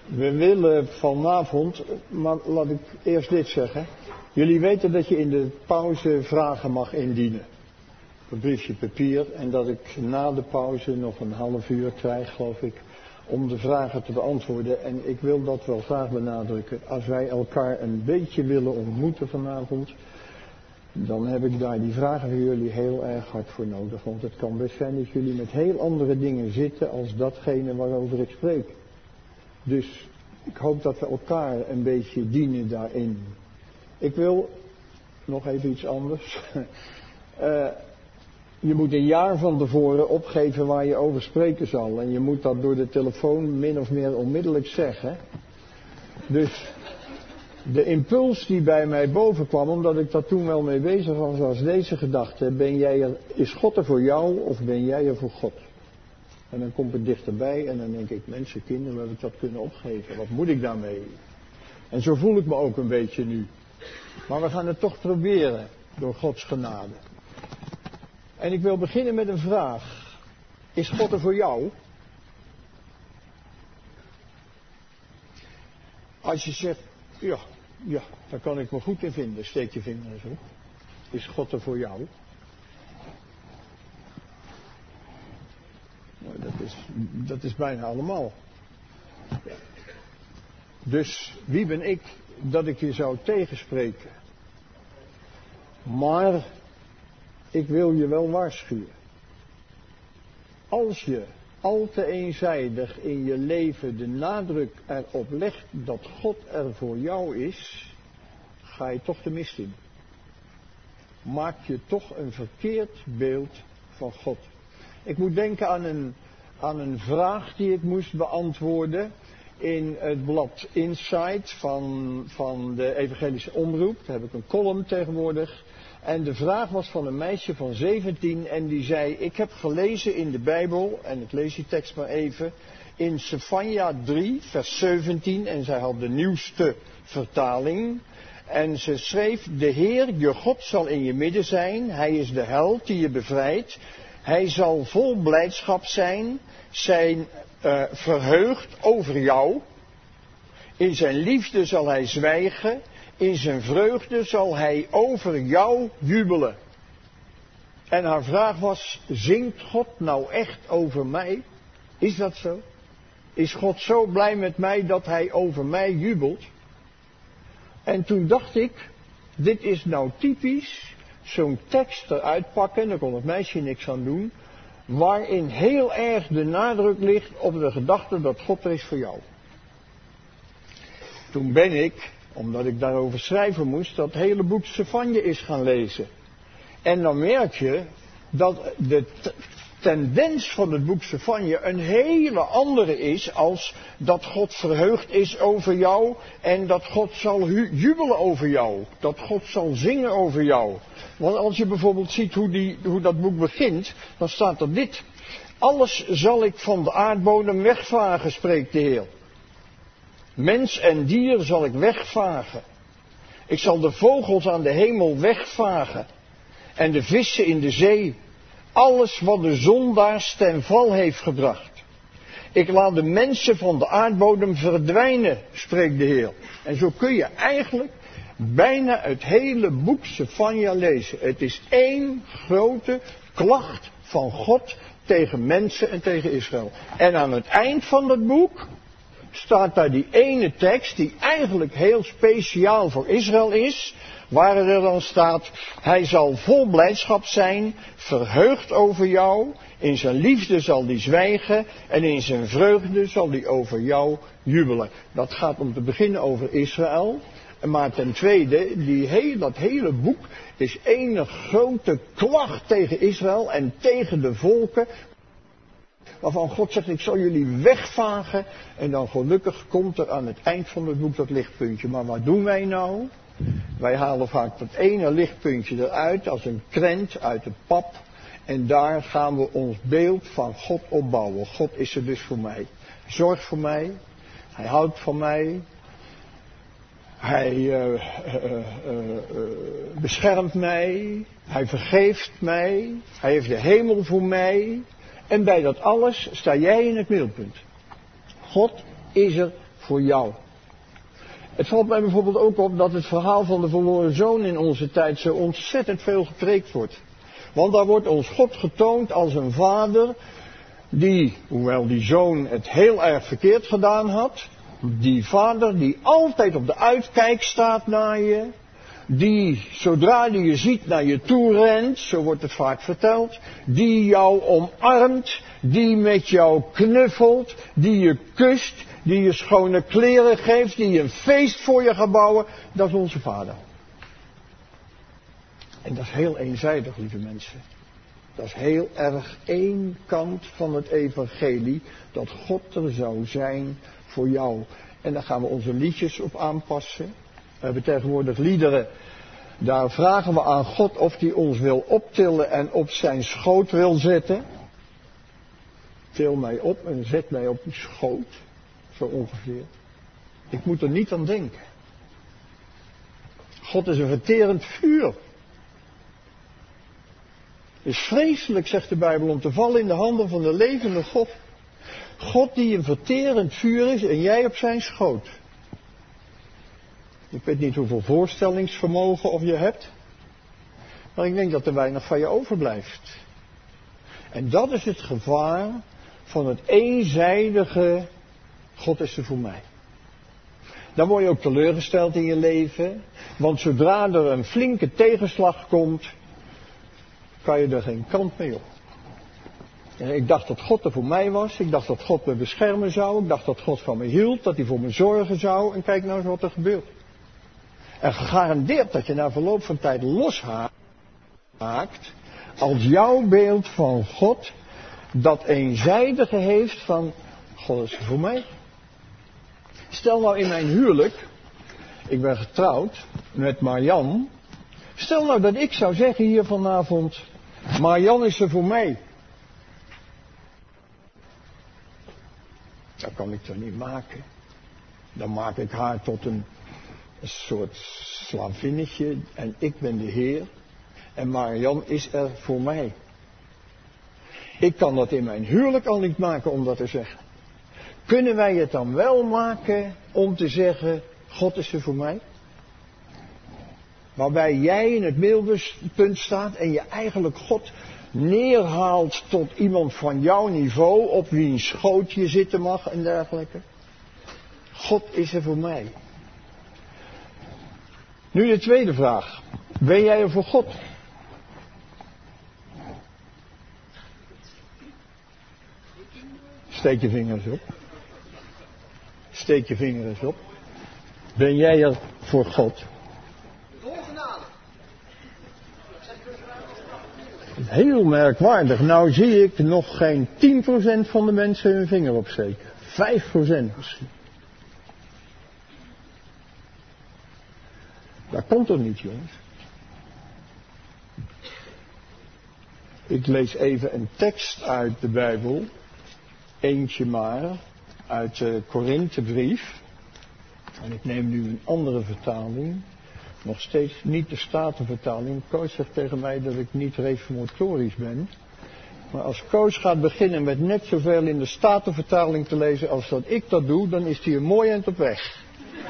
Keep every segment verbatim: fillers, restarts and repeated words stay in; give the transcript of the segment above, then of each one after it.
We willen vanavond, maar laat ik eerst dit zeggen. Jullie weten dat je in de pauze vragen mag indienen. Een briefje papier en dat ik na de pauze nog een half uur krijg, geloof ik, om de vragen te beantwoorden. En ik wil dat wel graag benadrukken. Als wij elkaar een beetje willen ontmoeten vanavond, dan heb ik daar die vragen van jullie heel erg hard voor nodig. Want het kan best zijn dat jullie met heel andere dingen zitten als datgene waarover ik spreek. Dus ik hoop dat we elkaar een beetje dienen daarin. Ik wil nog even iets anders. uh, je moet een jaar van tevoren opgeven waar je over spreken zal. En je moet dat door de telefoon min of meer onmiddellijk zeggen. Dus de impuls die bij mij boven kwam, omdat ik daar toen wel mee bezig was, was deze gedachte. Ben jij er, is God er voor jou of ben jij er voor God? En dan komt het dichterbij en dan denk ik, mensen, kinderen, heb ik dat kunnen opgeven? Wat moet ik daarmee? En zo voel ik me ook een beetje nu. Maar we gaan het toch proberen, door Gods genade. En ik wil beginnen met een vraag. Is God er voor jou? Als je zegt, ja, ja, daar kan ik me goed in vinden, steek je vinger eens op. Is God er voor jou? Nou, dat is, dat is bijna allemaal. Dus wie ben ik dat ik je zou tegenspreken? Maar ik wil je wel waarschuwen. Als je al te eenzijdig in je leven de nadruk erop legt dat God er voor jou is, ga je toch de mist in. Maak je toch een verkeerd beeld van God. Ik moet denken aan een, aan een vraag die ik moest beantwoorden in het blad Insight van, van de Evangelische Omroep. Daar heb ik een column tegenwoordig. En de vraag was van een meisje van zeventien en die zei, ik heb gelezen in de Bijbel, en ik lees die tekst maar even, in Sefanja drie, vers zeventien, en zij had de nieuwste vertaling. En ze schreef, de Heer, je God, zal in je midden zijn, Hij is de held die je bevrijdt. Hij zal vol blijdschap zijn, zijn uh, verheugd over jou. In zijn liefde zal hij zwijgen, in zijn vreugde zal hij over jou jubelen. En haar vraag was, zingt God nou echt over mij? Is dat zo? Is God zo blij met mij dat hij over mij jubelt? En toen dacht ik, dit is nou typisch zo'n tekst eruit pakken, daar kon het meisje niks aan doen, waarin heel erg de nadruk ligt op de gedachte dat God er is voor jou. Toen ben ik, omdat ik daarover schrijven moest, dat hele boek Sefanja is gaan lezen. En dan merk je dat de t- tendens van het boek Sefanja een hele andere is als dat God verheugd is over jou en dat God zal hu- jubelen over jou. Dat God zal zingen over jou. Want als je bijvoorbeeld ziet hoe, die, hoe dat boek begint, dan staat er dit. Alles zal ik van de aardbodem wegvagen, spreekt de Heer. Mens en dier zal ik wegvagen. Ik zal de vogels aan de hemel wegvagen. En de vissen in de zee. Alles wat de zondaars ten val heeft gebracht. Ik laat de mensen van de aardbodem verdwijnen, spreekt de Heer. En zo kun je eigenlijk bijna het hele boek Sefanja lezen. Het is één grote klacht van God tegen mensen en tegen Israël. En aan het eind van dat boek staat daar die ene tekst die eigenlijk heel speciaal voor Israël is, waar er dan staat, hij zal vol blijdschap zijn, verheugd over jou, in zijn liefde zal hij zwijgen en in zijn vreugde zal hij over jou jubelen. Dat gaat om te beginnen over Israël, maar ten tweede, die heel, dat hele boek is één grote klacht tegen Israël en tegen de volken, waarvan God zegt, ik zal jullie wegvagen. En dan gelukkig komt er aan het eind van het boek dat lichtpuntje. Maar wat doen wij nou? Wij halen vaak dat ene lichtpuntje eruit als een krent uit het pap. En daar gaan we ons beeld van God opbouwen. God is er dus voor mij. Hij zorgt voor mij. Hij houdt van mij. Hij uh, uh, uh, uh, beschermt mij. Hij vergeeft mij. Hij heeft de hemel voor mij. En bij dat alles sta jij in het middelpunt. God is er voor jou. Het valt mij bijvoorbeeld ook op dat het verhaal van de verloren zoon in onze tijd zo ontzettend veel gepreekt wordt. Want daar wordt ons God getoond als een vader die, hoewel die zoon het heel erg verkeerd gedaan had, die vader die altijd op de uitkijk staat naar je, die zodra die je ziet naar je toe rent, zo wordt het vaak verteld, die jou omarmt, die met jou knuffelt, die je kust, die je schone kleren geeft, die een feest voor je gaat bouwen, dat is onze vader. En dat is heel eenzijdig, lieve mensen. Dat is heel erg één kant van het evangelie, dat God er zou zijn voor jou. En daar gaan we onze liedjes op aanpassen. We hebben tegenwoordig liederen. Daar vragen we aan God of hij ons wil optillen en op zijn schoot wil zetten. Til mij op en zet mij op uw schoot. Zo ongeveer. Ik moet er niet aan denken. God is een verterend vuur. Het is vreselijk, zegt de Bijbel, om te vallen in de handen van de levende God. God die een verterend vuur is en jij op zijn schoot. Ik weet niet hoeveel voorstellingsvermogen of je hebt. Maar ik denk dat er weinig van je overblijft. En dat is het gevaar van het eenzijdige God is er voor mij. Dan word je ook teleurgesteld in je leven. Want zodra er een flinke tegenslag komt, kan je er geen kant mee op. En ik dacht dat God er voor mij was. Ik dacht dat God me beschermen zou. Ik dacht dat God van me hield. Dat hij voor me zorgen zou. En kijk nou eens wat er gebeurt. En gegarandeerd dat je na verloop van tijd loshaakt als jouw beeld van God dat eenzijdige heeft van God is er voor mij. Stel nou in mijn huwelijk, ik ben getrouwd met Marjan. Stel nou dat ik zou zeggen hier vanavond, Marjan is er voor mij. Dat kan ik toch niet maken. Dan maak ik haar tot een, een soort slavinnetje en ik ben de Heer. En Marjan is er voor mij. Ik kan dat in mijn huwelijk al niet maken om dat te zeggen. Kunnen wij het dan wel maken om te zeggen, God is er voor mij? Waarbij jij in het middelpunt staat en je eigenlijk God neerhaalt tot iemand van jouw niveau, op wiens schoot je zitten mag en dergelijke. God is er voor mij. Nu de tweede vraag. Ben jij er voor God? Steek je vingers op. Steek je vingers op. Ben jij er voor God? Heel merkwaardig. Nou zie ik nog geen tien procent van de mensen hun vinger opsteken. vijf procent misschien. Dat komt toch niet, jongens? Ik lees even een tekst uit de Bijbel. Eentje maar. Uit de Korinthebrief. En ik neem nu een andere vertaling. Nog steeds niet de Statenvertaling. Koos zegt tegen mij dat ik niet reformatorisch ben. Maar als Koos gaat beginnen met net zoveel in de Statenvertaling te lezen als dat ik dat doe, dan is hij een mooi eind op weg.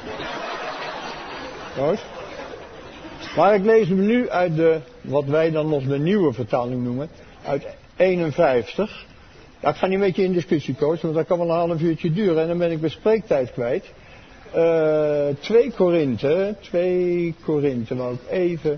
Koos? Maar ik lees hem nu uit de, wat wij dan nog de nieuwe vertaling noemen, uit eenenvijftig. Ja, ik ga niet met je in discussie, Koos, want dat kan wel een half uurtje duren en dan ben ik mijn spreektijd kwijt. Uh, twee Korinthe, twee Korinthe, wou ik even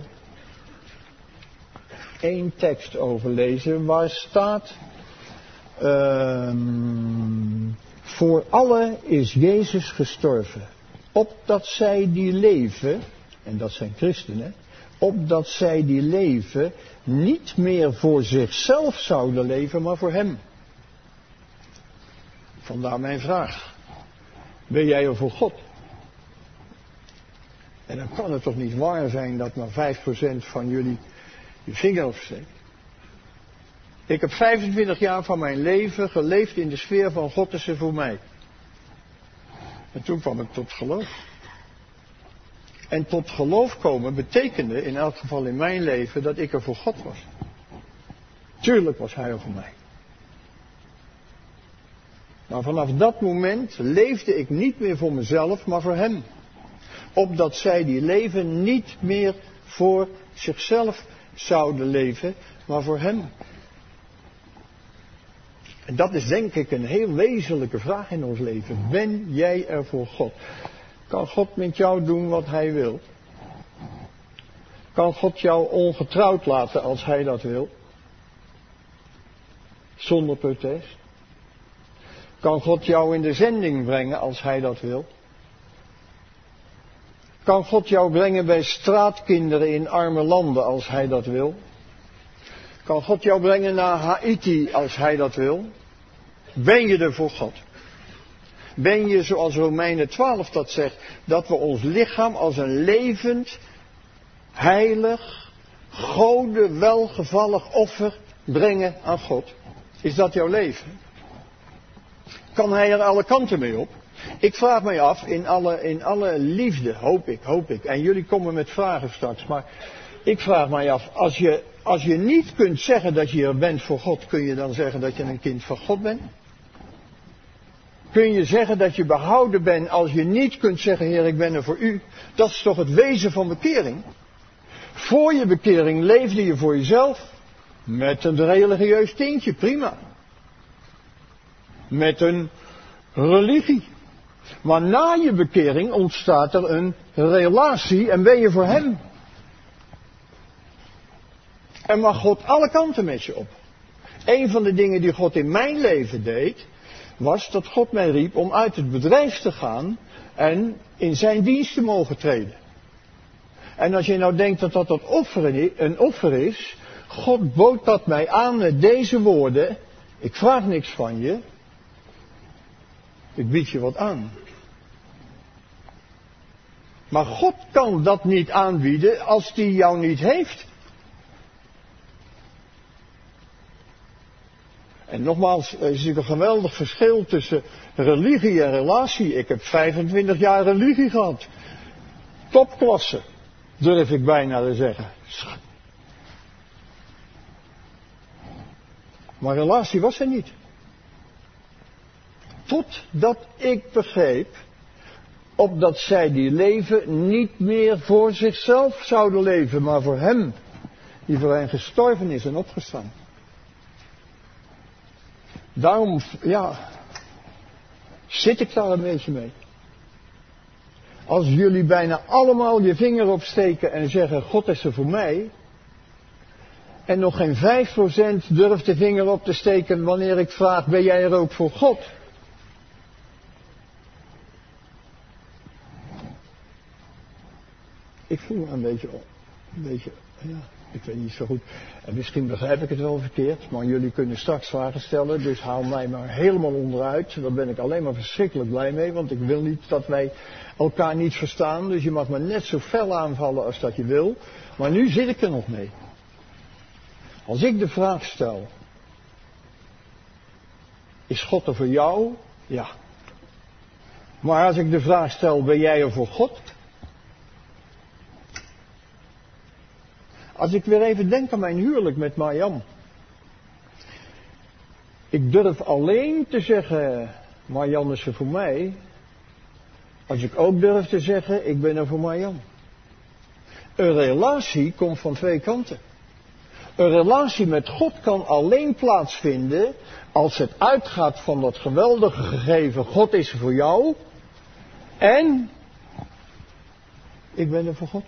één tekst overlezen, waar staat, uh, voor allen is Jezus gestorven, opdat zij die leven, en dat zijn christenen, opdat zij die leven niet meer voor zichzelf zouden leven, maar voor hem. Vandaar mijn vraag. Ben jij er voor God? En dan kan het toch niet waar zijn dat maar vijf procent van jullie je vinger opsteekt. Ik heb vijfentwintig jaar van mijn leven geleefd in de sfeer van God is er voor mij. En toen kwam ik tot geloof. En tot geloof komen betekende, in elk geval in mijn leven, dat ik er voor God was. Tuurlijk was hij er voor mij. Maar vanaf dat moment leefde ik niet meer voor mezelf, maar voor hem. Opdat zij die leven niet meer voor zichzelf zouden leven, maar voor hem. En dat is denk ik een heel wezenlijke vraag in ons leven. Ben jij er voor God? Kan God met jou doen wat hij wil? Kan God jou ongetrouwd laten als hij dat wil? Zonder protest? Kan God jou in de zending brengen als hij dat wil? Kan God jou brengen bij straatkinderen in arme landen als hij dat wil? Kan God jou brengen naar Haiti als hij dat wil? Ben je er voor God? Ben je, zoals Romeinen twaalf dat zegt, dat we ons lichaam als een levend, heilig, Gode welgevallig offer brengen aan God? Is dat jouw leven? Kan hij er alle kanten mee op? Ik vraag mij af, in alle, in alle liefde, hoop ik, hoop ik. En jullie komen met vragen straks, maar ik vraag mij af, als je, als je niet kunt zeggen dat je er bent voor God, kun je dan zeggen dat je een kind van God bent? Kun je zeggen dat je behouden bent als je niet kunt zeggen, Heer, ik ben er voor u? Dat is toch het wezen van bekering? Voor je bekering leefde je voor jezelf, met een religieus tintje, prima. Met een religie. Maar na je bekering ontstaat er een relatie en ben je voor hem. En mag God alle kanten met je op. Een van de dingen die God in mijn leven deed, was dat God mij riep om uit het bedrijf te gaan en in zijn dienst te mogen treden. En als je nou denkt dat dat een offer is, God bood dat mij aan met deze woorden: ik vraag niks van je, ik bied je wat aan. Maar God kan dat niet aanbieden als hij jou niet heeft. En nogmaals, er is natuurlijk een geweldig verschil tussen religie en relatie. Ik heb vijfentwintig jaar religie gehad. Topklasse, durf ik bijna te zeggen. Maar relatie was er niet. Totdat ik begreep, opdat zij die leven niet meer voor zichzelf zouden leven, maar voor hem, die voor hen gestorven is en opgestaan. Daarom, ja, zit ik daar een beetje mee. Als jullie bijna allemaal je vinger opsteken en zeggen, God is er voor mij, en nog geen vijf procent durft de vinger op te steken wanneer ik vraag, ben jij er ook voor God? Ik voel me een beetje, een beetje, ja, ik weet niet zo goed. En misschien begrijp ik het wel verkeerd, maar jullie kunnen straks vragen stellen, dus haal mij maar helemaal onderuit. Daar ben ik alleen maar verschrikkelijk blij mee, want ik wil niet dat wij elkaar niet verstaan. Dus je mag me net zo fel aanvallen als dat je wil. Maar nu zit ik er nog mee. Als ik de vraag stel, is God er voor jou? Ja. Maar als ik de vraag stel, ben jij er voor God? Als ik weer even denk aan mijn huwelijk met Marjan. Ik durf alleen te zeggen, Marjan is er voor mij. Als ik ook durf te zeggen, ik ben er voor Marjan. Een relatie komt van twee kanten. Een relatie met God kan alleen plaatsvinden als het uitgaat van dat geweldige gegeven, God is er voor jou. En ik ben er voor God.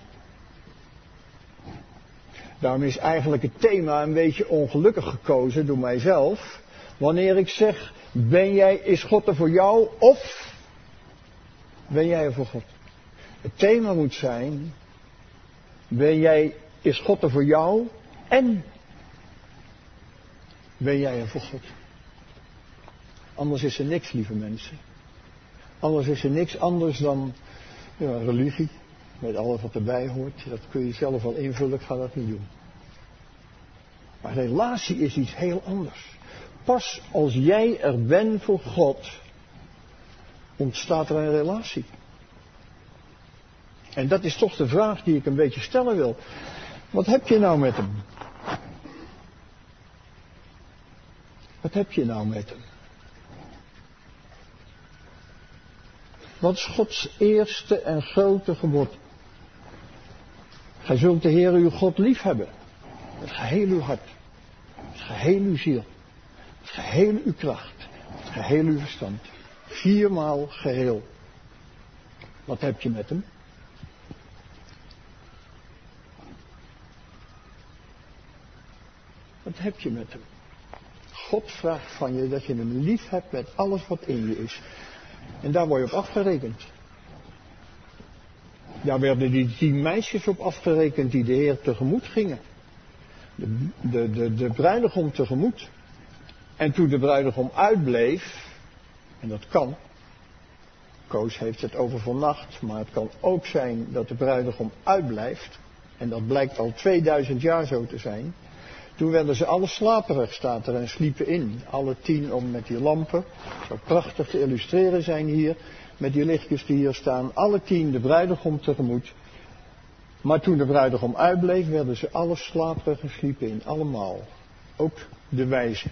Daarom is eigenlijk het thema een beetje ongelukkig gekozen door mijzelf. Wanneer ik zeg, ben jij, is God er voor jou of ben jij er voor God? Het thema moet zijn, ben jij, is God er voor jou en ben jij er voor God? Anders is er niks, lieve mensen. Anders is er niks anders dan ja, religie. Met alles wat erbij hoort. Dat kun je zelf wel invullen, ik ga dat niet doen. Maar relatie is iets heel anders. Pas als jij er bent voor God, ontstaat er een relatie. En dat is toch de vraag die ik een beetje stellen wil. Wat heb je nou met hem? Wat heb je nou met hem? Wat is Gods eerste en grote gebod? Gij zult de Heer uw God lief hebben. Met geheel uw hart. Met geheel uw ziel. Met geheel uw kracht. Met geheel uw verstand. Viermaal geheel. Wat heb je met hem? Wat heb je met hem? God vraagt van je dat je hem lief hebt met alles wat in je is. En daar word je op afgerekend. Daar werden die tien meisjes op afgerekend die de Heer tegemoet gingen. De, de, de, de bruidegom tegemoet. En toen de bruidegom uitbleef, en dat kan. Koos heeft het over vannacht, maar het kan ook zijn dat de bruidegom uitblijft. En dat blijkt al tweeduizend jaar zo te zijn. Toen werden ze alle slaperig, staat er, en sliepen in. Alle tien om met die lampen. Zo prachtig te illustreren zijn hier. Met die lichtjes die hier staan. Alle tien de bruidegom tegemoet. Maar toen de bruidegom uitbleef, werden ze alle slaperig en sliepen in. Allemaal. Ook de wijzen.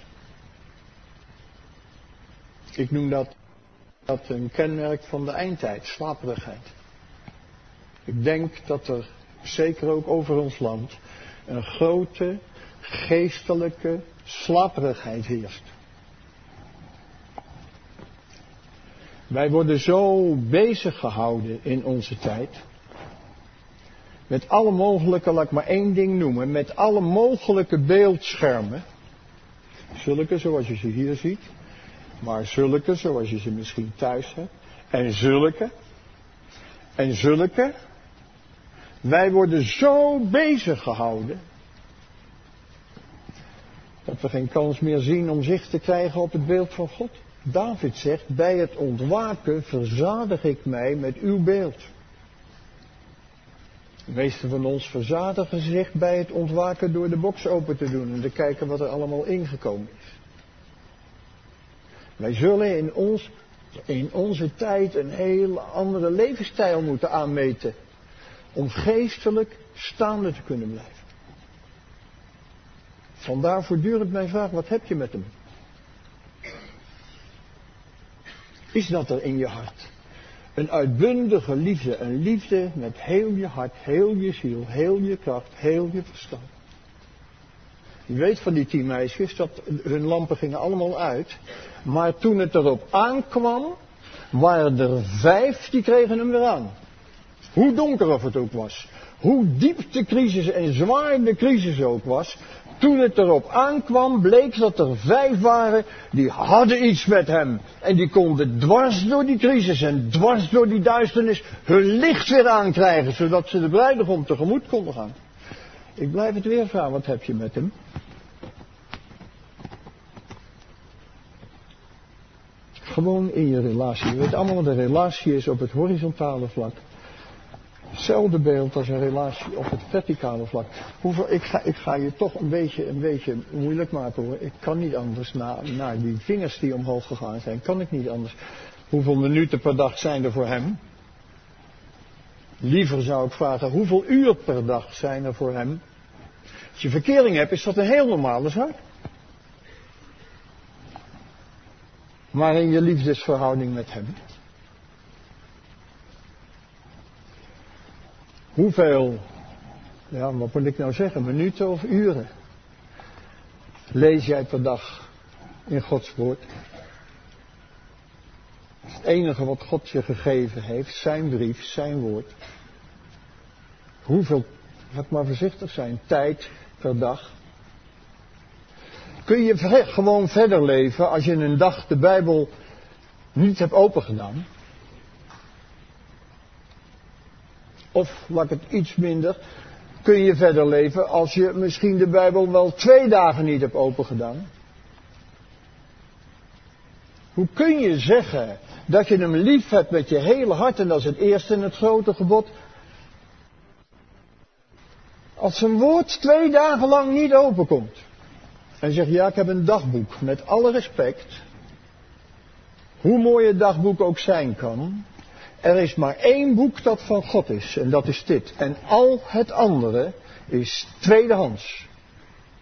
Ik noem dat, dat een kenmerk van de eindtijd. Slaperigheid. Ik denk dat er, zeker ook over ons land, een grote geestelijke slaperigheid heerst. Wij worden zo bezig gehouden in onze tijd. Met alle mogelijke, laat ik maar één ding noemen. Met alle mogelijke beeldschermen. Zulke zoals je ze hier ziet. Maar zulke zoals je ze misschien thuis hebt. En zulke. En zulke. Wij worden zo bezig gehouden. Dat we geen kans meer zien om zicht te krijgen op het beeld van God. David zegt, bij het ontwaken verzadig ik mij met uw beeld. De meesten van ons verzadigen zich bij het ontwaken door de box open te doen en te kijken wat er allemaal ingekomen is. Wij zullen in, ons, in onze tijd een heel andere levensstijl moeten aanmeten. Om geestelijk staande te kunnen blijven. Vandaar voortdurend mijn vraag, wat heb je met hem? Is dat er in je hart? Een uitbundige liefde, een liefde met heel je hart, heel je ziel, heel je kracht, heel je verstand. Je weet van die tien meisjes dat hun lampen gingen allemaal uit. Maar toen het erop aankwam, waren er vijf die kregen hem weer aan. Hoe donker of het ook was. Hoe diep de crisis en zwaar de crisis ook was. Toen het erop aankwam, bleek dat er vijf waren die hadden iets met hem. En die konden dwars door die crisis en dwars door die duisternis hun licht weer aankrijgen. Zodat ze de bruidegom tegemoet konden gaan. Ik blijf het weer vragen, wat heb je met hem? Gewoon in je relatie. Je weet allemaal wat een relatie is op het horizontale vlak. Hetzelfde beeld als een relatie op het verticale vlak. Hoeveel, ik, ga, ik ga je toch een beetje, een beetje moeilijk maken hoor. Ik kan niet anders, na, na die vingers die omhoog gegaan zijn, kan ik niet anders. Hoeveel minuten per dag zijn er voor hem? Liever zou ik vragen, hoeveel uur per dag zijn er voor hem? Als je verkering hebt, is dat een heel normale zaak. Maar in je liefdesverhouding met hem. Hoeveel, ja, wat moet ik nou zeggen, minuten of uren lees jij per dag in Gods woord? Het enige wat God je gegeven heeft, zijn brief, zijn woord. Hoeveel, laat maar voorzichtig zijn, tijd per dag. Kun je gewoon verder leven als je een dag de Bijbel niet hebt opengedaan? Of, laat ik het iets minder, kun je verder leven als je misschien de Bijbel wel twee dagen niet hebt opengedaan? Hoe kun je zeggen dat je hem lief hebt met je hele hart, en dat is het eerste en het grote gebod, als zijn woord twee dagen lang niet openkomt? En zeg, ja, ik heb een dagboek, met alle respect, hoe mooi het dagboek ook zijn kan. Er is maar één boek dat van God is, en dat is dit. En al het andere is tweedehands.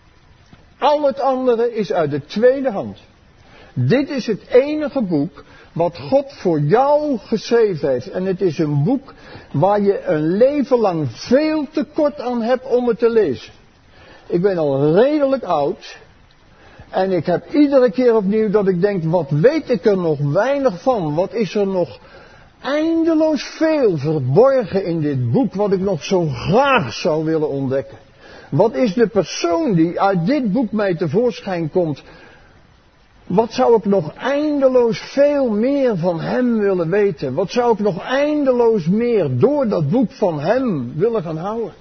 Al het andere is uit de tweede hand. Dit is het enige boek Wat God voor jou geschreven heeft. En het is een boek waar je een leven lang veel te kort aan hebt om het te lezen. Ik ben al redelijk oud. En ik heb iedere keer opnieuw dat ik denk, wat weet ik er nog weinig van? Wat is er nog eindeloos veel verborgen in dit boek wat ik nog zo graag zou willen ontdekken? Wat is de persoon die uit dit boek mij tevoorschijn komt? Wat zou ik nog eindeloos veel meer van hem willen weten? Wat zou ik nog eindeloos meer door dat boek van hem willen gaan houden?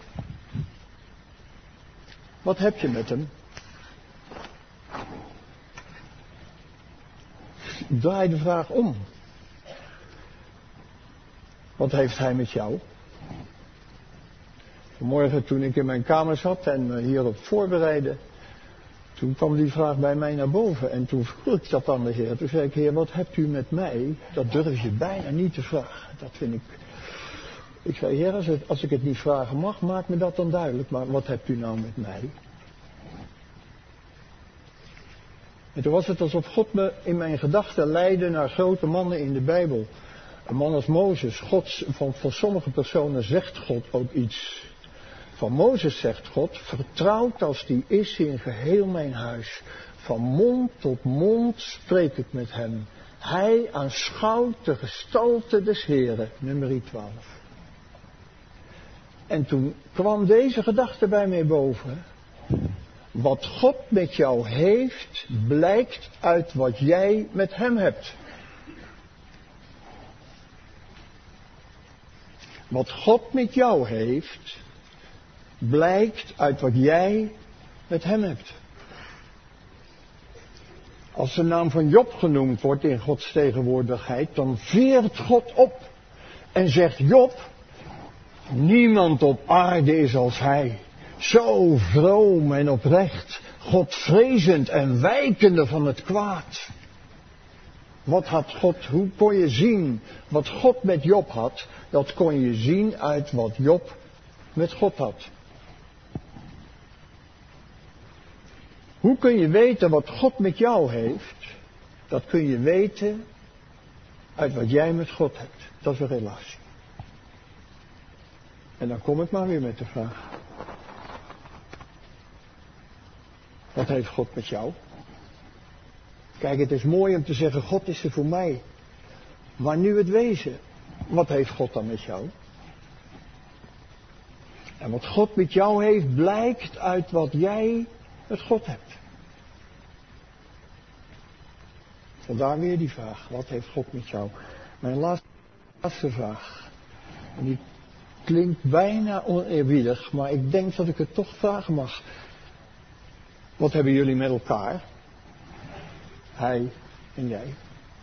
Wat heb je met hem? Draai de vraag om. Wat heeft hij met jou? Vanmorgen toen ik in mijn kamer zat en hierop voorbereidde, toen kwam die vraag bij mij naar boven. En toen vroeg ik dat aan de Heer. Toen zei ik, Heer, wat hebt u met mij? Dat durf je bijna niet te vragen. Dat vind ik... Ik zei, Heer, als, het, als ik het niet vragen mag, maak me dat dan duidelijk. Maar wat hebt u nou met mij? En toen was het alsof God me in mijn gedachten leidde naar grote mannen in de Bijbel. Een man als Mozes. God, van, van sommige personen zegt God ook iets. Van Mozes zegt God, vertrouwd als die is in geheel mijn huis. Van mond tot mond spreek ik met hem. Hij aanschouwt de gestalte des Heren. Nummer twaalf. En toen kwam deze gedachte bij mij boven. Wat God met jou heeft, blijkt uit wat jij met hem hebt. Wat God met jou heeft, blijkt uit wat jij met hem hebt. Als de naam van Job genoemd wordt in Gods tegenwoordigheid, dan veert God op en zegt, Job, niemand op aarde is als hij. Zo vroom en oprecht, Godvrezend en wijkende van het kwaad. Wat had God, hoe kon je zien wat God met Job had? Dat kon je zien uit wat Job met God had. Hoe kun je weten wat God met jou heeft? Dat kun je weten uit wat jij met God hebt. Dat is een relatie. En dan kom ik maar weer met de vraag. Wat heeft God met jou? Kijk, het is mooi om te zeggen, God is er voor mij. Maar nu het wezen, wat heeft God dan met jou? En wat God met jou heeft, blijkt uit wat jij met God hebt. Vandaar weer die vraag, wat heeft God met jou? Mijn laatste, laatste vraag. En die klinkt bijna oneerbiedig, maar ik denk dat ik het toch vragen mag. Wat hebben jullie met elkaar? Hij en jij.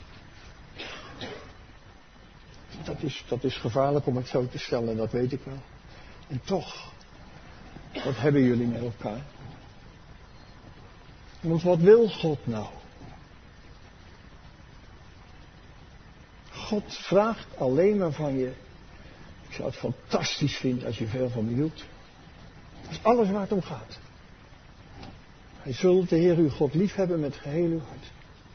Dat is, dat is gevaarlijk om het zo te stellen, dat weet ik wel. En toch, wat hebben jullie met elkaar? Want wat wil God nou? God vraagt alleen maar van je. Ik zou het fantastisch vinden als je veel van me hield. Dat is alles waar het om gaat. Hij zult de Heer uw God lief hebben met geheel uw hart.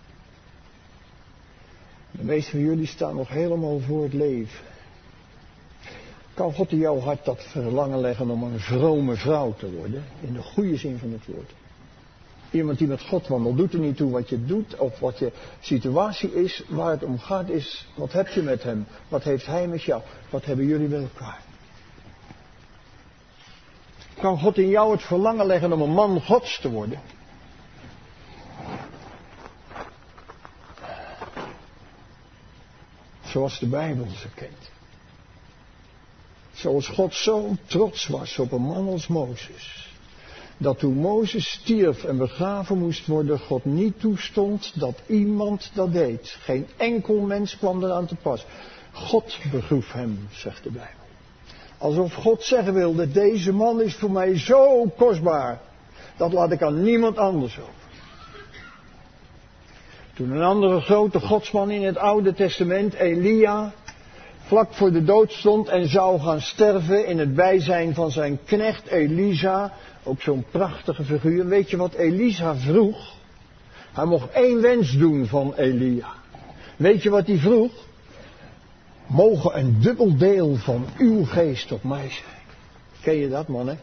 De meeste van jullie staan nog helemaal voor het leven. Kan God in jouw hart dat verlangen leggen om een vrome vrouw te worden? In de goede zin van het woord. Iemand die met God wandelt, doet er niet toe wat je doet of wat je situatie is. Waar het om gaat is, wat heb je met hem? Wat heeft hij met jou? Wat hebben jullie met elkaar? Kan God in jou het verlangen leggen om een man Gods te worden? Zoals de Bijbel ze kent. Zoals God zo trots was op een man als Mozes. Dat toen Mozes stierf en begraven moest worden, God niet toestond dat iemand dat deed. Geen enkel mens kwam eraan te pas. God begroef hem, zegt de Bijbel. Alsof God zeggen wilde, deze man is voor mij zo kostbaar. Dat laat ik aan niemand anders over. Toen een andere grote godsman in het Oude Testament, Elia, vlak voor de dood stond en zou gaan sterven in het bijzijn van zijn knecht Elisa. Ook zo'n prachtige figuur. Weet je wat Elisa vroeg? Hij mocht één wens doen van Elia. Weet je wat hij vroeg? Mogen een dubbel deel van uw geest op mij zijn. Ken je dat, mannen?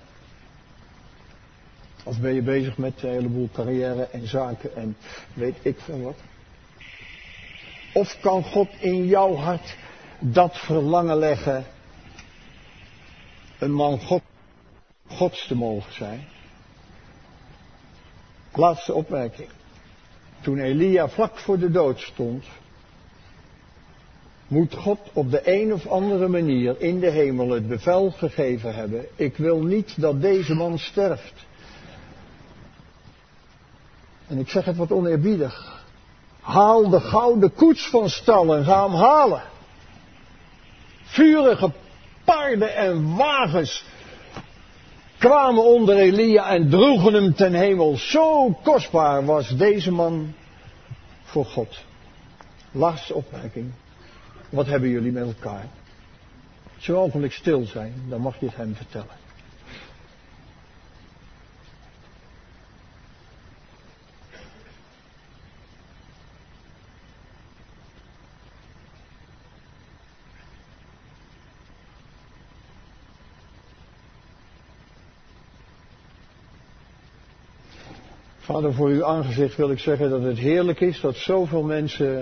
Of ben je bezig met een heleboel carrière en zaken en weet ik veel wat? Of kan God in jouw hart dat verlangen leggen, een man God, Gods te mogen zijn? Laatste opmerking. Toen Elia vlak voor de dood stond, moet God op de een of andere manier in de hemel het bevel gegeven hebben: ik wil niet dat deze man sterft. En ik zeg het wat oneerbiedig. Haal de gouden koets van stal en ga hem halen. Vurige paarden en wagens kwamen onder Elia en droegen hem ten hemel. Zo kostbaar was deze man voor God. Laatste opmerking. Wat hebben jullie met elkaar? Als je een ogenblik stil zijn, dan mag je het hem vertellen. Vader, voor uw aangezicht wil ik zeggen dat het heerlijk is dat zoveel mensen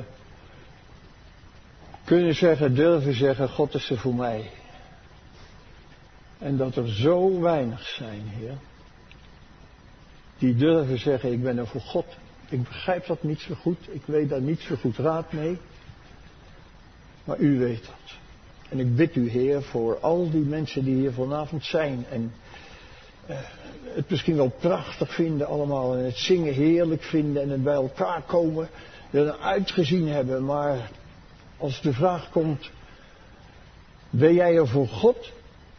kunnen zeggen, durven zeggen, God is er voor mij. En dat er zo weinig zijn, Heer, die durven zeggen, ik ben er voor God. Ik begrijp dat niet zo goed, ik weet daar niet zo goed raad mee, maar u weet dat. En ik bid u, Heer, voor al die mensen die hier vanavond zijn en uh, het misschien wel prachtig vinden allemaal en het zingen heerlijk vinden en het bij elkaar komen, er uitgezien hebben, maar als de vraag komt, ben jij er voor God?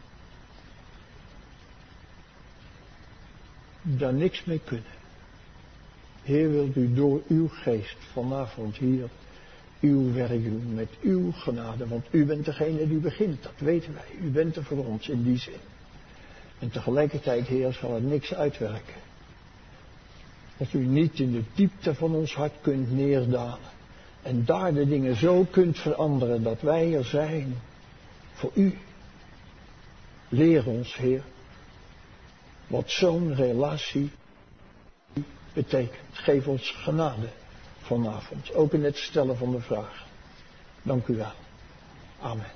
Daar niks mee kunnen. Heer, wilt u door uw geest vanavond hier uw werk doen met uw genade, want u bent degene die begint, dat weten wij. U bent er voor ons in die zin. En tegelijkertijd, Heer, zal het niks uitwerken. Dat u niet in de diepte van ons hart kunt neerdalen. En daar de dingen zo kunt veranderen dat wij er zijn voor u. Leer ons, Heer, wat zo'n relatie betekent. Geef ons genade vanavond, ook in het stellen van de vraag. Dank u wel. Amen.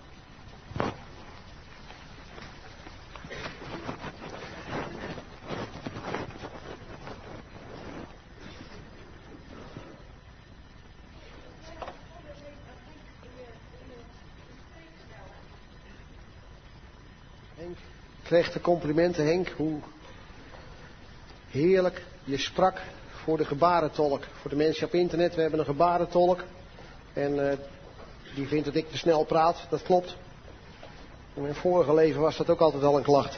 Ik kreeg de complimenten, Henk, hoe heerlijk je sprak voor de gebarentolk. Voor de mensen op internet, we hebben een gebarentolk. En uh, die vindt dat ik te snel praat, dat klopt. In mijn vorige leven was dat ook altijd al een klacht.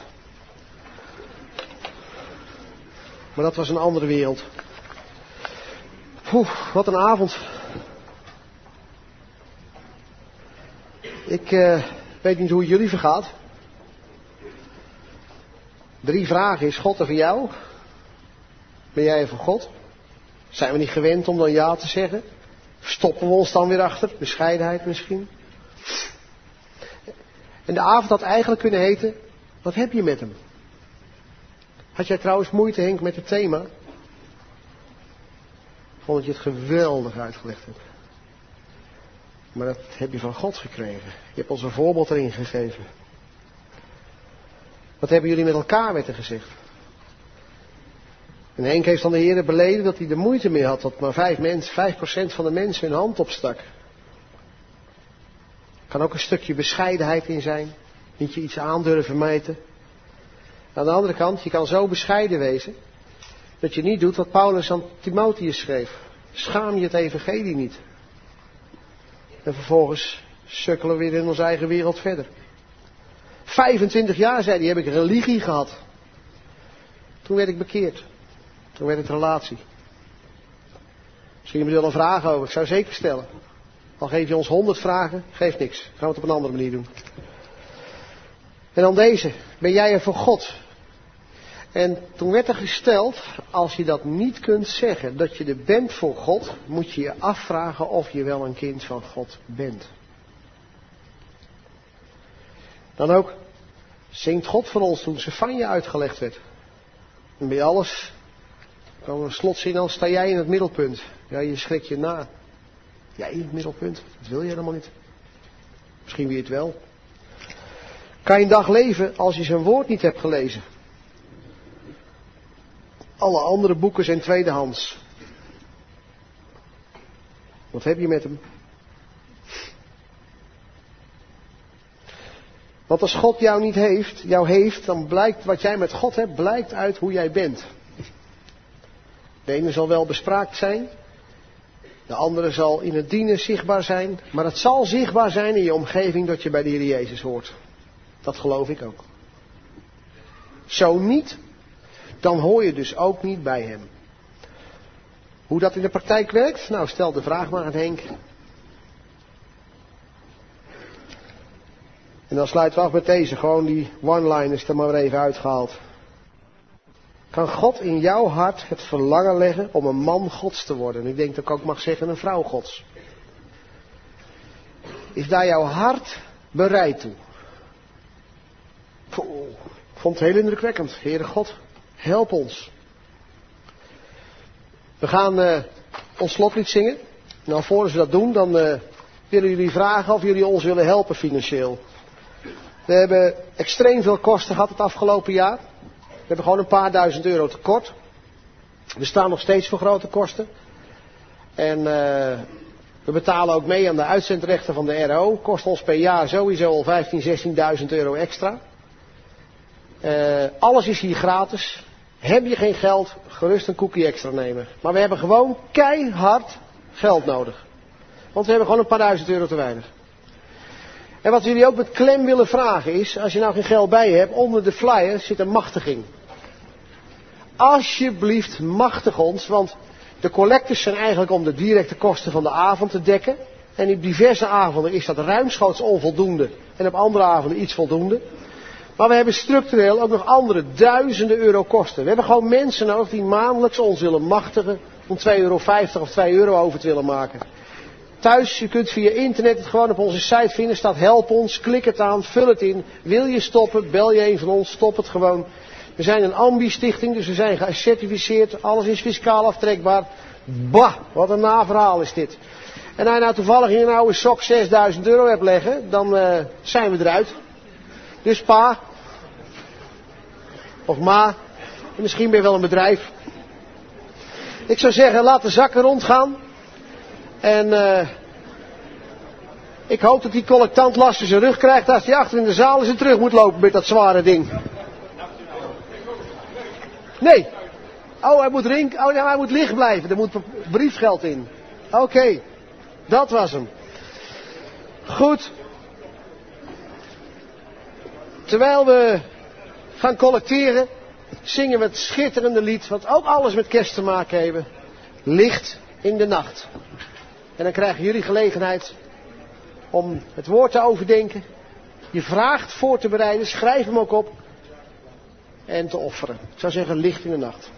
Maar dat was een andere wereld. Poeh, wat een avond. Ik uh, weet niet hoe het jullie vergaat. Drie vragen. Is God er voor jou? Ben jij er voor God? Zijn we niet gewend om dan ja te zeggen? Stoppen we ons dan weer achter? Bescheidenheid misschien? En de avond had eigenlijk kunnen heten, wat heb je met hem? Had jij trouwens moeite, Henk, met het thema? Vond dat je het geweldig uitgelegd hebt. Maar dat heb je van God gekregen. Je hebt ons een voorbeeld erin gegeven. Wat hebben jullie met elkaar, werd er gezegd. En Henk heeft van de Heer beleden dat hij er moeite mee had dat maar vijf mensen, vijf procent van de mensen hun hand opstak. Er kan ook een stukje bescheidenheid in zijn. Niet je iets aandurven meten. Aan de andere kant, je kan zo bescheiden wezen dat je niet doet wat Paulus aan Timotheus schreef. Schaam je het evangelie niet. En vervolgens sukkelen we weer in onze eigen wereld verder. vijfentwintig jaar, zei hij, heb ik religie gehad. Toen werd ik bekeerd. Toen werd het relatie. Misschien heb je er wel een vraag over. Ik zou zeker stellen. Al geef je ons honderd vragen, geeft niks. Gaan we het op een andere manier doen. En dan deze. Ben jij er voor God? En toen werd er gesteld, als je dat niet kunt zeggen, dat je er bent voor God, moet je je afvragen of je wel een kind van God bent. Dan ook, zingt God voor ons toen Sefanja uitgelegd werd. En bij alles, kwam een slotzin als, sta jij in het middelpunt. Ja, je schrikt je na. Jij in het middelpunt, dat wil je helemaal niet. Misschien wil je het wel. Kan je een dag leven als je zijn woord niet hebt gelezen? Alle andere boeken zijn tweedehands. Wat heb je met hem? Want als God jou niet heeft, jou heeft, dan blijkt wat jij met God hebt, blijkt uit hoe jij bent. De ene zal wel bespraakt zijn, de andere zal in het dienen zichtbaar zijn, maar het zal zichtbaar zijn in je omgeving dat je bij de Heer Jezus hoort. Dat geloof ik ook. Zo niet, dan hoor je dus ook niet bij hem. Hoe dat in de praktijk werkt? Nou, stel de vraag maar aan Henk. En dan sluiten we af met deze, gewoon die one-liners er maar even uitgehaald. Kan God in jouw hart het verlangen leggen om een man Gods te worden? En ik denk dat ik ook mag zeggen een vrouw Gods. Is daar jouw hart bereid toe? Ik vond het heel indrukwekkend. Heere God, help ons. We gaan uh, ons slotlied zingen. Nou, voor ze dat doen, dan uh, willen jullie vragen of jullie ons willen helpen financieel. We hebben extreem veel kosten gehad het afgelopen jaar. We hebben gewoon een paar duizend euro tekort. We staan nog steeds voor grote kosten. En uh, we betalen ook mee aan de uitzendrechten van de R O. Kost ons per jaar sowieso al vijftienduizend, zestienduizend euro extra. Uh, alles is hier gratis. Heb je geen geld, gerust een koekje extra nemen. Maar we hebben gewoon keihard geld nodig. Want we hebben gewoon een paar duizend euro te weinig. En wat jullie ook met klem willen vragen is, als je nou geen geld bij je hebt, onder de flyer zit een machtiging. Alsjeblieft, machtig ons, want de collectes zijn eigenlijk om de directe kosten van de avond te dekken. En op diverse avonden is dat ruimschoots onvoldoende en op andere avonden iets voldoende. Maar we hebben structureel ook nog andere duizenden euro kosten. We hebben gewoon mensen nodig die maandelijks ons willen machtigen om twee euro vijftig of twee euro over te willen maken. Thuis, je kunt via internet het gewoon op onze site vinden, staat help ons, klik het aan, vul het in. Wil je stoppen, bel je een van ons, stop het gewoon. We zijn een ambi-stichting, dus we zijn gecertificeerd, alles is fiscaal aftrekbaar. Bah, wat een naverhaal is dit. En als je nou toevallig in een oude sok zesduizend euro hebt leggen, dan uh, zijn we eruit. Dus pa, of ma, misschien ben je wel een bedrijf. Ik zou zeggen, laat de zakken rondgaan. En uh, ik hoop dat die collectant last in zijn rug krijgt als hij achter in de zaal eens en terug moet lopen met dat zware ding. Nee. Oh, hij moet rink, oh, hij moet licht blijven. Er moet briefgeld in. Oké, okay. Dat was hem. Goed. Terwijl we gaan collecteren, zingen we het schitterende lied, wat ook alles met kerst te maken heeft. Licht in de nacht. En dan krijgen jullie gelegenheid om het woord te overdenken. Je vraagt voor te bereiden, schrijf hem ook op. En te offeren. Ik zou zeggen, licht in de nacht.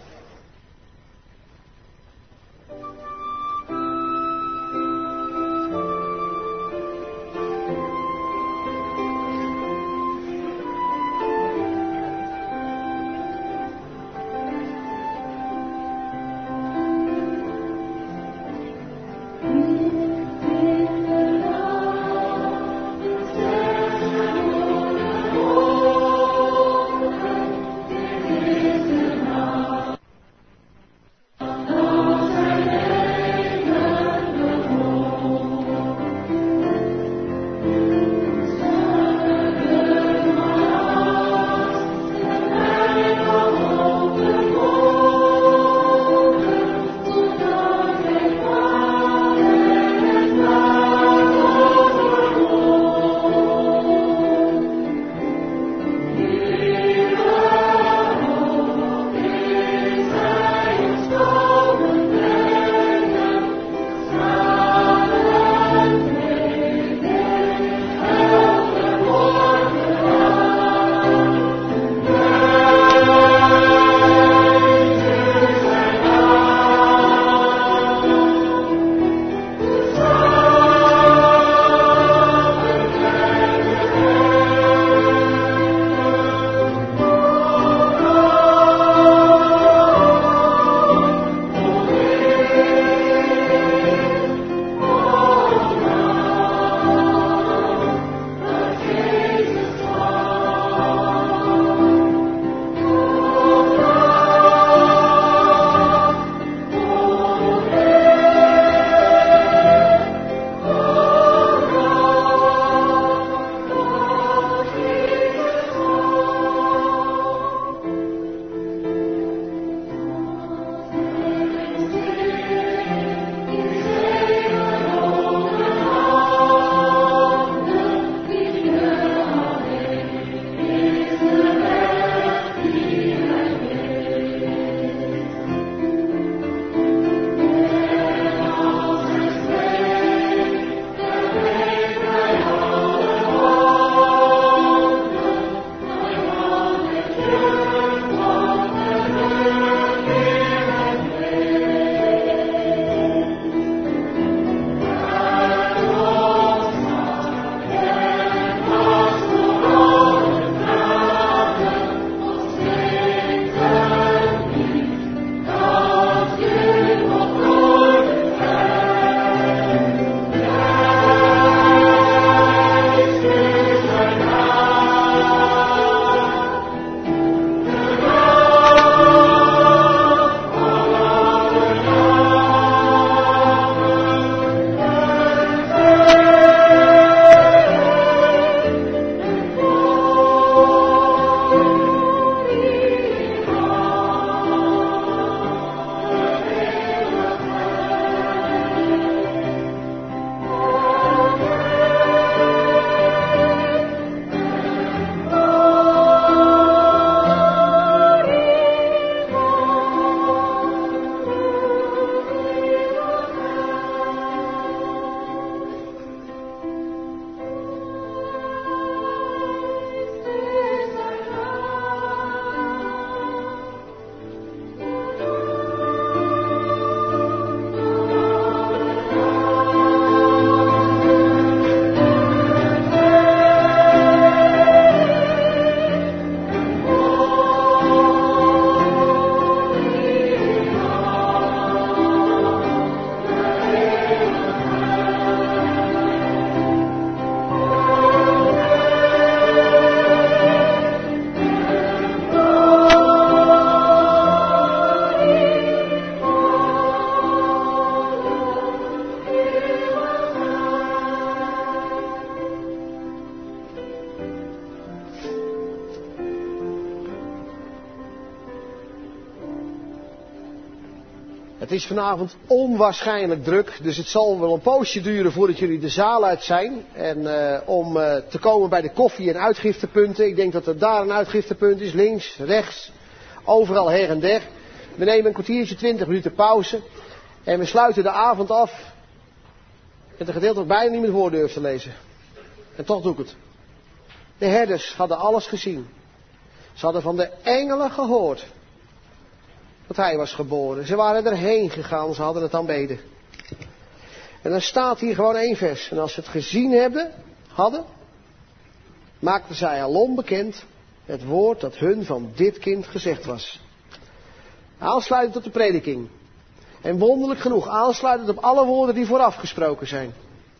Het is vanavond onwaarschijnlijk druk, dus het zal wel een poosje duren voordat jullie de zaal uit zijn. En uh, om uh, te komen bij de koffie en uitgiftepunten. Ik denk dat er daar een uitgiftepunt is, links, rechts, overal her en der. We nemen een kwartiertje, twintig minuten pauze. En we sluiten de avond af met een gedeelte dat bijna niet met woorden durft te lezen. En toch doe ik het. De herders hadden alles gezien. Ze hadden van de engelen gehoord dat hij was geboren. Ze waren erheen gegaan, ze hadden het aanbeden. En dan staat hier gewoon één vers. En als ze het gezien hebben, hadden, maakten zij alom bekend het woord dat hun van dit kind gezegd was. Aansluitend op de prediking. En wonderlijk genoeg, aansluitend op alle woorden die vooraf gesproken zijn.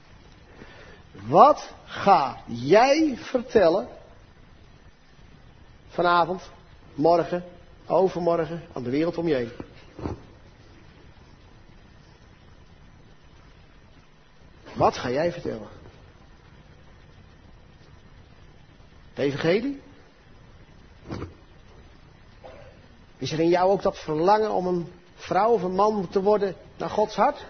Wat ga jij vertellen vanavond, morgen, overmorgen aan de wereld om je heen? Wat ga jij vertellen? De evangelie? Is er in jou ook dat verlangen om een vrouw of een man te worden naar Gods hart?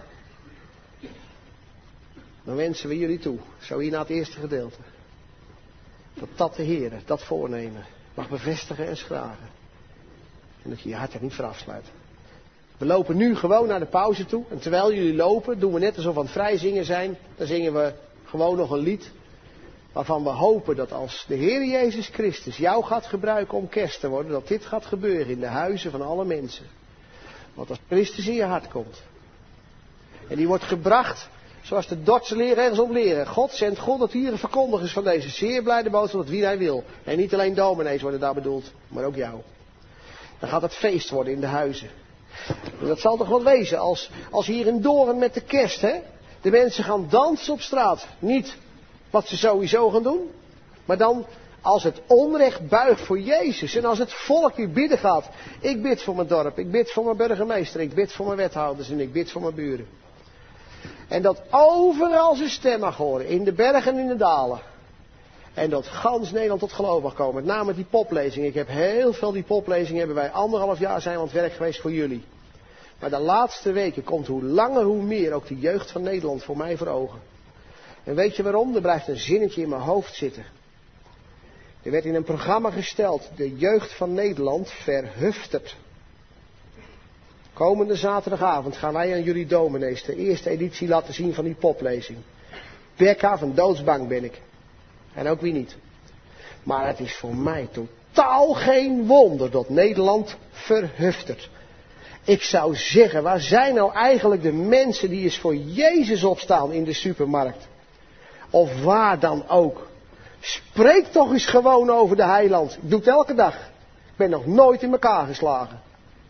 Dan wensen we jullie toe, zo hier na het eerste gedeelte. Dat dat de Heer, dat voornemen, mag bevestigen en schragen. En dat je je hart er niet voor afsluit. We lopen nu gewoon naar de pauze toe. En terwijl jullie lopen, doen we net alsof we aan het vrij zingen zijn. Dan zingen we gewoon nog een lied. Waarvan we hopen dat als de Heer Jezus Christus jou gaat gebruiken om kerst te worden. Dat dit gaat gebeuren in de huizen van alle mensen. Want als Christus in je hart komt. En die wordt gebracht zoals de Dordtse leraars op leren. God zendt God dat hier een verkondiger is van deze zeer blijde boodschap dat wie hij wil. En niet alleen dominees worden daar bedoeld, maar ook jou. Dan gaat het feest worden in de huizen. En dat zal toch wel wezen als, als hier in Doorn met de kerst, hè, de mensen gaan dansen op straat. Niet wat ze sowieso gaan doen, maar dan als het onrecht buigt voor Jezus. En als het volk die bidden gaat. Ik bid voor mijn dorp, ik bid voor mijn burgemeester, ik bid voor mijn wethouders en ik bid voor mijn buren. En dat overal zijn stem mag horen, in de bergen en in de dalen. En dat gans Nederland tot geloof mag komen. Met name die poplezing. Ik heb heel veel die poplezingen. Hebben wij anderhalf jaar zijn aan het werk geweest voor jullie. Maar de laatste weken komt hoe langer hoe meer ook de jeugd van Nederland voor mij voor ogen. En weet je waarom? Er blijft een zinnetje in mijn hoofd zitten. Er werd in een programma gesteld. De jeugd van Nederland verhuftert. Komende zaterdagavond gaan wij aan jullie dominees de eerste editie laten zien van die poplezing. Bekka, van doodsbang ben ik. En ook wie niet. Maar het is voor mij totaal geen wonder dat Nederland verhuftert. Ik zou zeggen, waar zijn nou eigenlijk de mensen die eens voor Jezus opstaan in de supermarkt? Of waar dan ook. Spreek toch eens gewoon over de heiland. Ik doe het elke dag. Ik ben nog nooit in elkaar geslagen.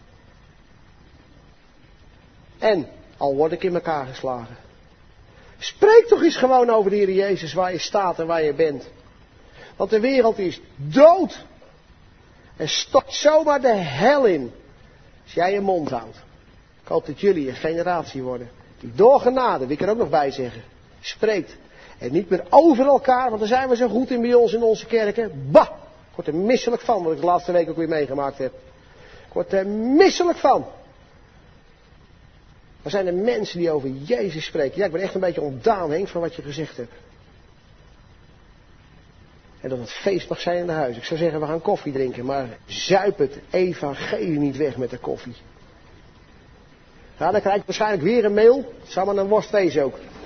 En, al word ik in elkaar geslagen. Spreek toch eens gewoon over de Heer Jezus, waar je staat en waar je bent. Want de wereld is dood. En stort zomaar de hel in. Als jij je mond houdt. Ik hoop dat jullie een generatie worden. Die door genade, wie kan ook nog bij zeggen. Spreekt. En niet meer over elkaar, want daar zijn we zo goed in bij ons in onze kerken. Bah! Ik word er misselijk van, wat ik de laatste week ook weer meegemaakt heb. Ik word er misselijk van. Er zijn er mensen die over Jezus spreken. Ja, ik ben echt een beetje ontdaan, Henk, van wat je gezegd hebt. En dat het feest mag zijn in de huis. Ik zou zeggen, we gaan koffie drinken, maar zuip het evangelie niet weg met de koffie. Ja, dan krijg ik waarschijnlijk weer een mail. Het zou maar een worst wezen ook.